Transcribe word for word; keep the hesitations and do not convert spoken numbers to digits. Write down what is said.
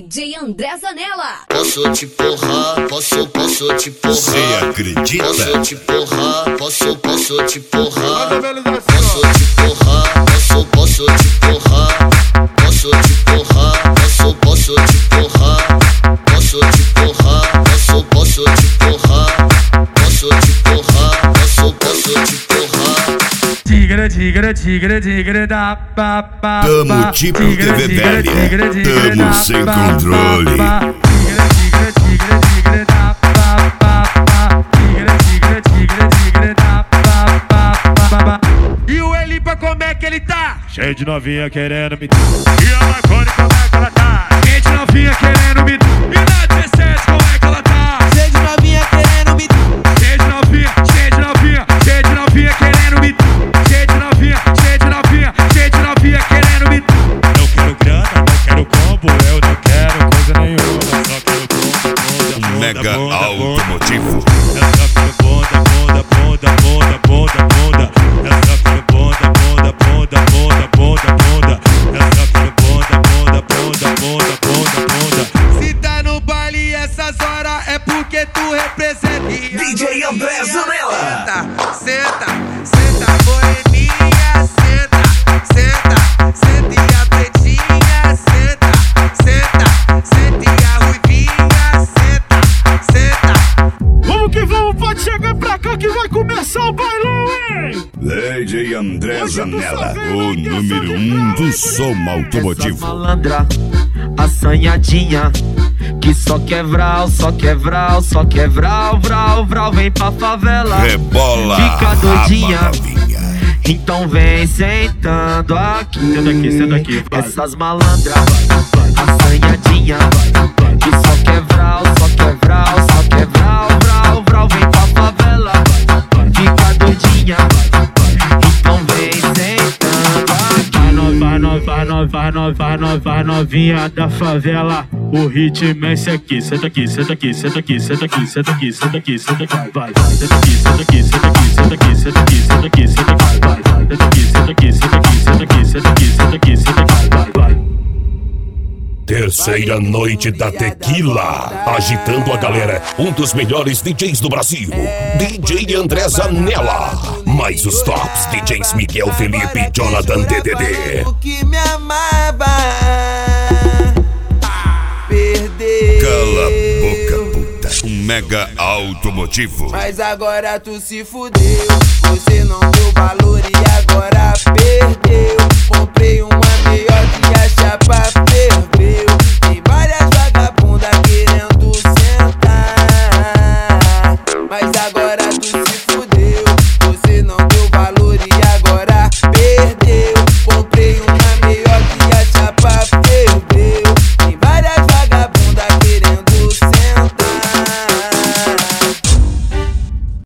D J André Zanella. Posso te porrar, posso, posso te porrar. Cê acredita? Posso te porrar, posso, posso te porrar. Posso te porrar, posso, posso te porrar. Posso te porrar, posso, posso te porrar. Posso te porrar, posso, posso te porrar. Posso te porrar, posso, posso te porrar. Tigre, tigre, tigre, tigre da pa pa. Tamo tipo T V velha, tamo sem controle. Tigre, tigre, tigre, tigre da pa pa pa. Tigre, tigre, tigre, tigre da pa pa pa. E o Elipa como é que ele tá? Cheio de novinha querendo me. E a Marconi como é que ela tá? Cheio de novinha querendo me. E na dezessete como é que ela tá? Cheio de novinha querendo me. Cheio de novinha, cheio de novinha, cheio de novinha querendo me. Cheio de novinha, cheio de novinha, cheio de novinha querendo me. Não quero grana, não quero combo, eu não quero coisa nenhuma. Só quero bunda, bunda, bunda, Mega bunda, automotivo. Eu só quero bunda, bunda, bunda, bunda, bunda, bunda. Eu só quero bunda, bunda, bunda, bunda, bunda, bunda. Eu só quero bunda, bunda, bunda, bunda, bunda, bunda. Se tá no baile essas horas é porque tu representa. D J André Zanella. Senta, senta, senta, moreninha, senta, senta, senta e a pretinha, senta, senta, senta e a ruivinha, senta, senta. Vamos que vamos, pode chegar pra cá que vai começar o bailão, hein? D J André Zanella, o número um do som automotivo. Essa malandra, assanhadinha, que só quer vral, só quer vral, só quer vral, vral, vral, vem pra favela. Rebola, fica doidinha. raba novinha. Então vem sentando aqui. Senta aqui, senta aqui, vai. Essas malandras, assanhadinha, que só quer vral, só quer vral, só quer vral, vral, vral, vem pra favela. Fica doidinha. Então vem sentando aqui. Vai nova, vai nova, vai nova, vai nova, vai novinha da favela. O ritmo é esse aqui, senta aqui, senta aqui, senta aqui, senta aqui, senta aqui, senta aqui, senta aqui, vai, vai, senta aqui, senta aqui, senta aqui, senta aqui, senta aqui, senta aqui, senta aqui, vai, vai, senta aqui, senta aqui, senta aqui, senta aqui, senta aqui, senta aqui, senta aqui, vai, vai. Terceira noite da tequila, agitando a galera, um dos melhores D Js do Brasil, D J André Zanella. Mais os tops, D Js Miguel Felipe e Jonathan D D D. O que me amava, perdeu. Cala a boca, puta. Um mega automotivo. Mas agora tu se fudeu. Você não deu valor e agora perdeu. Comprei uma melhor que a chapa ferveu. Tem várias vagabundas querendo sentar. Mas agora tu se